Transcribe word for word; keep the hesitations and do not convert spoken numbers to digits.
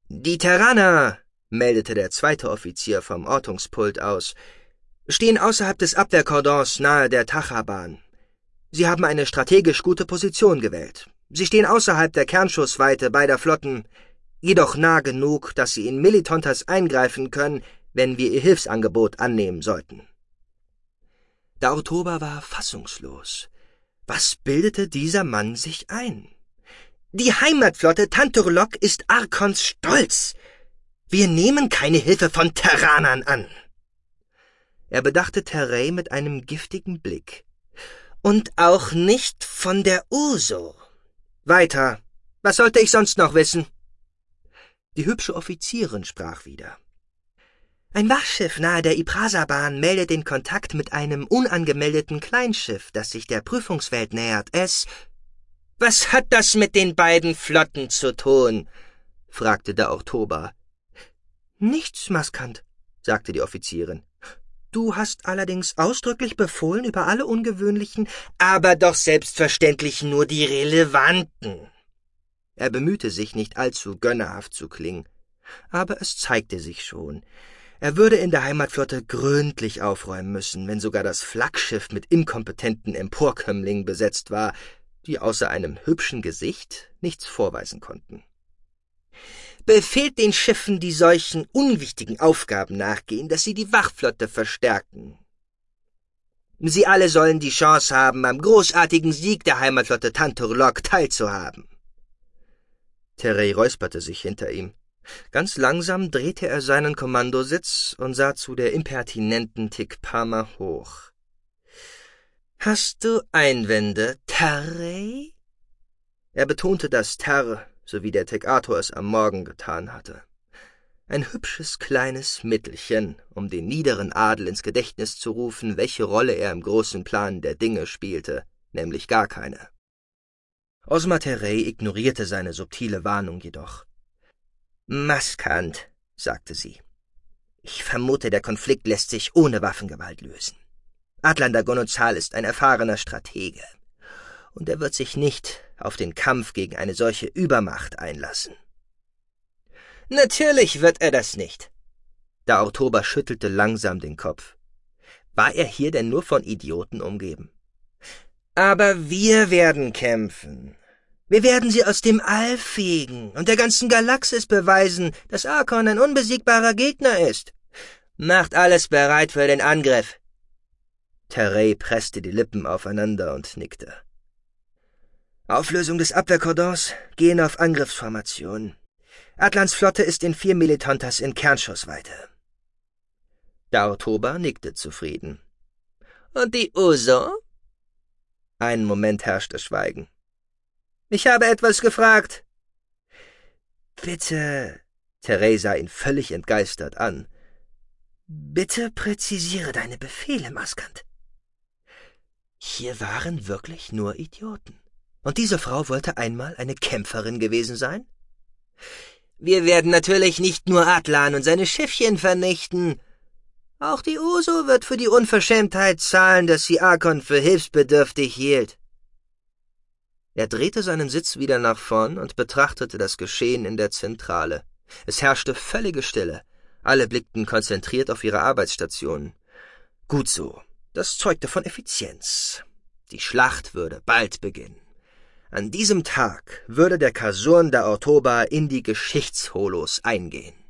»Die Terraner«, meldete der zweite Offizier vom Ortungspult aus, »stehen außerhalb des Abwehrkordons nahe der Tacharbahn. Sie haben eine strategisch gute Position gewählt. Sie stehen außerhalb der Kernschussweite beider Flotten, jedoch nah genug, dass sie in Militontas eingreifen können, wenn wir ihr Hilfsangebot annehmen sollten.« Der Ortoba war fassungslos. Was bildete dieser Mann sich ein? »Die Heimatflotte Tanturlok ist Arkons Stolz. Wir nehmen keine Hilfe von Terranern an.« Er bedachte Terray mit einem giftigen Blick. »Und auch nicht von der Uso. Weiter. Was sollte ich sonst noch wissen?« Die hübsche Offizierin sprach wieder. »Ein Wachschiff nahe der Iprasabahn meldet den Kontakt mit einem unangemeldeten Kleinschiff, das sich der Prüfungswelt nähert. Es...« »Was hat das mit den beiden Flotten zu tun?« fragte der Ortoba. »Nichts, Maskant«, sagte die Offizierin. »Du hast allerdings ausdrücklich befohlen, über alle ungewöhnlichen...« »Aber doch selbstverständlich nur die relevanten.« Er bemühte sich, nicht allzu gönnerhaft zu klingen, aber es zeigte sich schon. Er würde in der Heimatflotte gründlich aufräumen müssen, wenn sogar das Flaggschiff mit inkompetenten Emporkömmlingen besetzt war, die außer einem hübschen Gesicht nichts vorweisen konnten. »Befehlt den Schiffen, die solchen unwichtigen Aufgaben nachgehen, dass sie die Wachflotte verstärken. Sie alle sollen die Chance haben, am großartigen Sieg der Heimatflotte Tanturlok teilzuhaben.« Terray räusperte sich hinter ihm. Ganz langsam drehte er seinen Kommandositz und sah zu der impertinenten Tikpama hoch. »Hast du Einwände, Terray?« Er betonte das Ter, so wie der Tekator es am Morgen getan hatte. Ein hübsches kleines Mittelchen, um den niederen Adel ins Gedächtnis zu rufen, welche Rolle er im großen Plan der Dinge spielte, nämlich gar keine. Ozma Terray ignorierte seine subtile Warnung jedoch. »Maskant«, sagte sie, »ich vermute, der Konflikt lässt sich ohne Waffengewalt lösen. Atlander Gonozal ist ein erfahrener Stratege, und er wird sich nicht auf den Kampf gegen eine solche Übermacht einlassen.« »Natürlich wird er das nicht.« Der Ortoba schüttelte langsam den Kopf. War er hier denn nur von Idioten umgeben? »Aber wir werden kämpfen. Wir werden sie aus dem All fegen und der ganzen Galaxis beweisen, dass Arkon ein unbesiegbarer Gegner ist. Macht alles bereit für den Angriff.« Terray presste die Lippen aufeinander und nickte. »Auflösung des Abwehrkordons, gehen auf Angriffsformation. Atlans Flotte ist in vier Militontas in Kernschussweite.« Der Ortoba nickte zufrieden. »Und die Uso?« Einen Moment herrschte Schweigen. »Ich habe etwas gefragt.« »Bitte«, Terray sah ihn völlig entgeistert an, »bitte präzisiere deine Befehle, Maskant.« Hier waren wirklich nur Idioten. Und diese Frau wollte einmal eine Kämpferin gewesen sein? »Wir werden natürlich nicht nur Atlan und seine Schiffchen vernichten. Auch die Uso wird für die Unverschämtheit zahlen, dass sie Arkon für hilfsbedürftig hielt.« Er drehte seinen Sitz wieder nach vorn und betrachtete das Geschehen in der Zentrale. Es herrschte völlige Stille. Alle blickten konzentriert auf ihre Arbeitsstationen. Gut so, das zeugte von Effizienz. Die Schlacht würde bald beginnen. An diesem Tag würde der Kasurn der Ortoba in die Geschichtsholos eingehen.